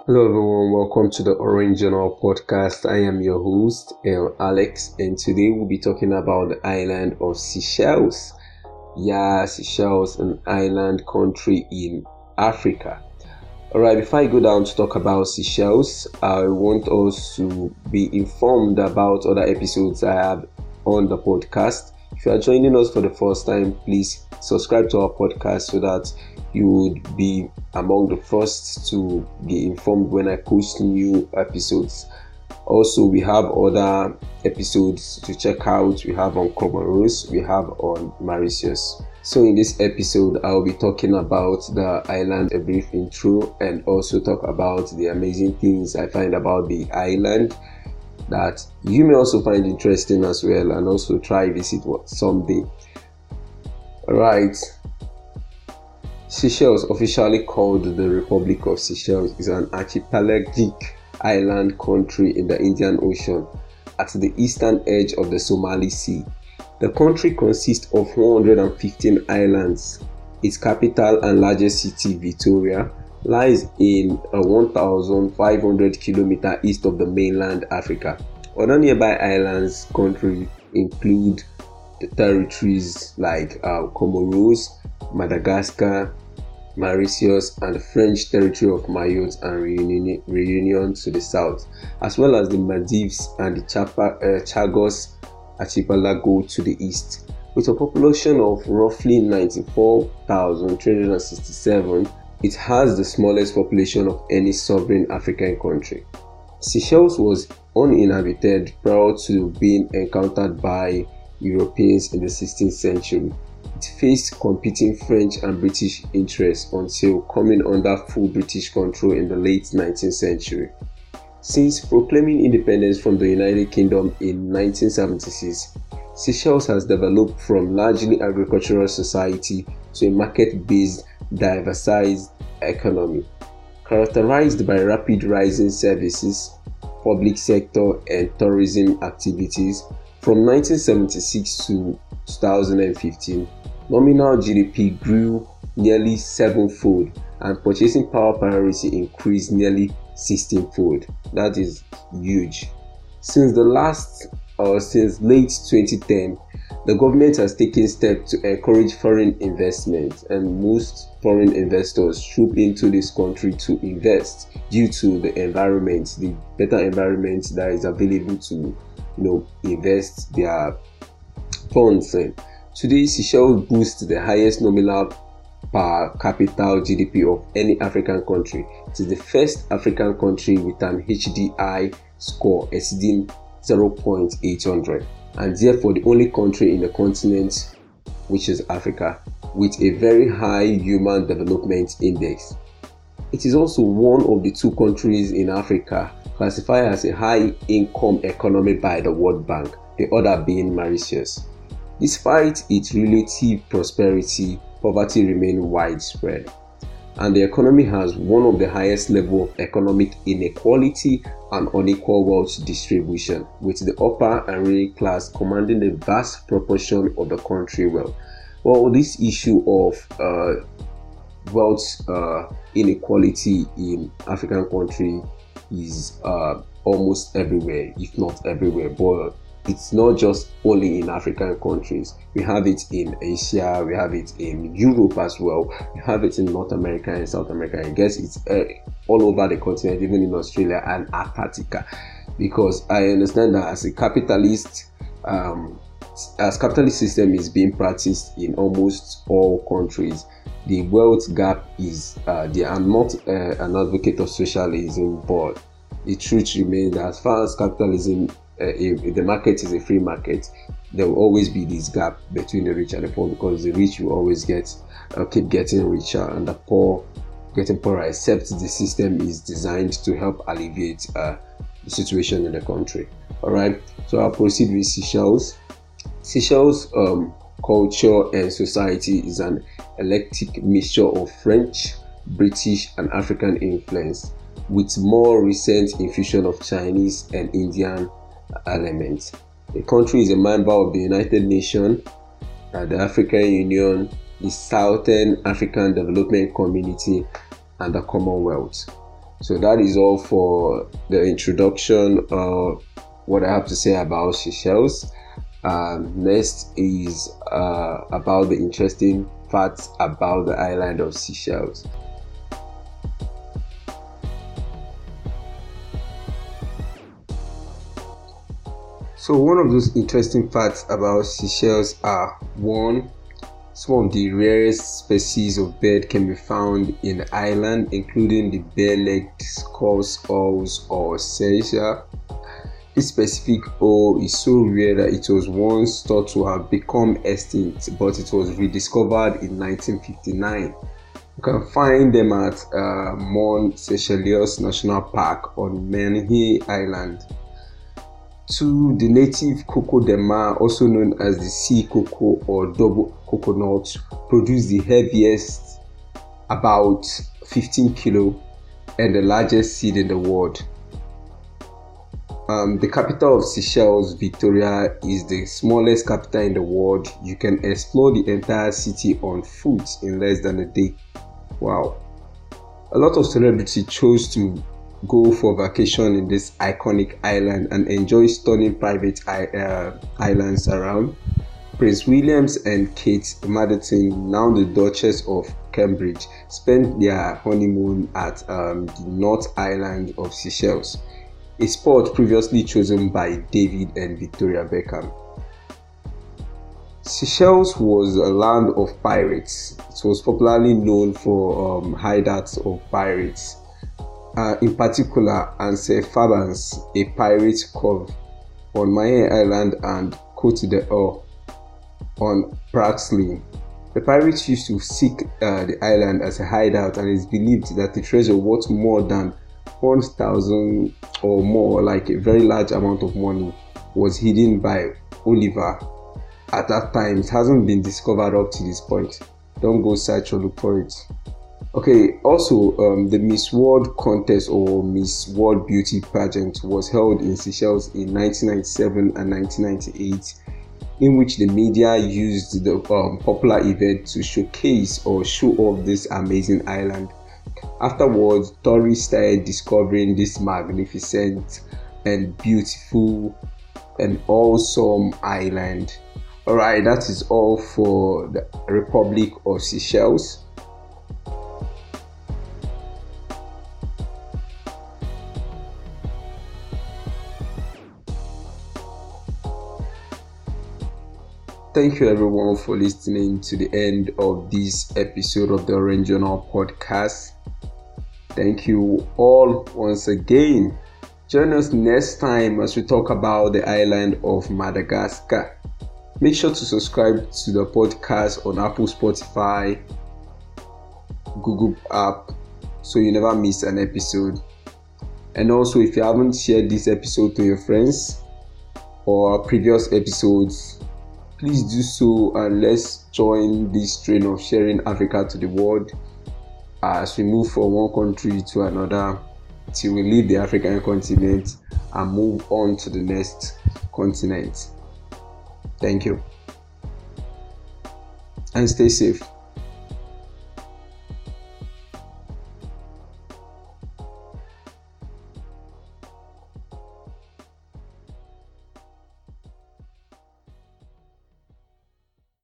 Hello everyone, welcome to the Orange Journal podcast. I am your host, Alex, and today we'll be talking about the island of Seychelles. Yeah, Seychelles, an island country in Africa. Alright, before I go down to talk about Seychelles, I want us to be informed about other episodes I have on the podcast. If you are joining us for the first time, please subscribe to our podcast so that you would be among the first to be informed when I post new episodes. Also, we have other episodes to check out. We have on Comoros, we have on Mauritius. So in this episode, I'll be talking about the island, a brief intro, and also talk about the amazing things I find about the island that you may also find interesting as well, and also try visit someday. Alright. Seychelles, officially called the Republic of Seychelles, is an archipelagic island country in the Indian Ocean at the eastern edge of the Somali Sea. The country consists of 115 islands. Its capital and largest city, Victoria, lies in 1,500 kilometers east of the mainland Africa. Other nearby islands countries include the territories like Comoros, Madagascar, Mauritius, and the French territory of Mayotte and Reunion to the south, as well as the Maldives and the Chagos Archipelago to the east. With a population of roughly 94,367, it has the smallest population of any sovereign African country. Seychelles was uninhabited prior to being encountered by Europeans in the 16th century. It faced competing French and British interests until coming under full British control in the late 19th century. Since proclaiming independence from the United Kingdom in 1976, Seychelles has developed from largely agricultural society to a market-based, diversified economy, characterized by rapid rising services, public sector, and tourism activities. From 1976 to 2015, nominal GDP grew nearly sevenfold and purchasing power parity increased nearly 16-fold. That is huge. Since late 2010, the government has taken steps to encourage foreign investment, and most foreign investors troop into this country to invest due to the better environment that is available to invest their funds in. Today, Seychelles boasts the highest nominal per capita GDP of any African country. It is the first African country with an HDI score exceeding 0.800, and therefore the only country in the continent, which is Africa, with a very high Human Development Index. It is also one of the two countries in Africa classified as a high-income economy by the World Bank, the other being Mauritius. Despite its relative prosperity, poverty remains widespread, and the economy has one of the highest levels of economic inequality and unequal wealth distribution, with the upper and ruling class commanding a vast proportion of the country wealth. Well, this issue of wealth inequality in African country is almost everywhere, if not everywhere, but it's not just only in African countries. We have it in Asia, we have it in Europe as well, we have it in North America and South America. I guess it's all over the continent, even in Australia and Antarctica, because I understand that as capitalist system is being practiced in almost all countries, the wealth gap is I'm not an advocate of socialism, but the truth remains that as far as capitalism, if the market is a free market, there will always be this gap between the rich and the poor, because the rich will always keep getting richer and the poor getting poorer, except the system is designed to help alleviate the situation in the country. Alright, so I'll proceed with Seychelles. Seychelles culture and society is an eclectic mixture of French, British, and African influence, with more recent infusion of Chinese and Indian elements. The country is a member of the United Nations, the African Union, the Southern African Development Community, and the Commonwealth. So that is all for the introduction of what I have to say about Seychelles. Next is about the interesting facts about the island of Seychelles. So one of those interesting facts about Seychelles are: one, some of the rarest species of bird can be found in the island, including the bare-legged scows owls or cercia. This specific owl is so rare that it was once thought to have become extinct, but it was rediscovered in 1959. You can find them at Mont Seychelles National Park on Menai Island. 2. The native cocoa de mar, also known as the sea cocoa or double coconut, produce the heaviest, about 15 kilo, and the largest seed in the world. The capital of Seychelles, Victoria, is the smallest capital in the world. You can explore the entire city on foot in less than a day. Wow. A lot of celebrities chose to go for vacation in this iconic island and enjoy stunning private islands around. Prince William and Kate Middleton, now the Duchess of Cambridge, spent their honeymoon at the North Island of Seychelles, a spot previously chosen by David and Victoria Beckham. Seychelles was a land of pirates. It was popularly known for hideouts of pirates. In particular, Ansel Fabans, a pirate cove on Menai Island, and Côte d'Or on Praxley. The pirates used to seek the island as a hideout, and it is believed that the treasure worth more than 1,000 or more, like a very large amount of money, was hidden by Oliver. At that time, it hasn't been discovered up to this point. Don't go search or look for it. Okay, also, the Miss World contest or Miss World Beauty pageant was held in Seychelles in 1997 and 1998, in which the media used the popular event to showcase or show off this amazing island. Afterwards, tourists started discovering this magnificent and beautiful and awesome island. Alright, that is all for the Republic of Seychelles. Thank you everyone for listening to the end of this episode of the Orange Journal podcast. Thank you all once again. Join us next time as we talk about the island of Madagascar. Make sure to subscribe to the podcast on Apple, Spotify, Google app, so you never miss an episode. And also, if you haven't shared this episode to your friends or previous episodes, please do so, and let's join this train of sharing Africa to the world as we move from one country to another till we leave the African continent and move on to the next continent. Thank you and stay safe.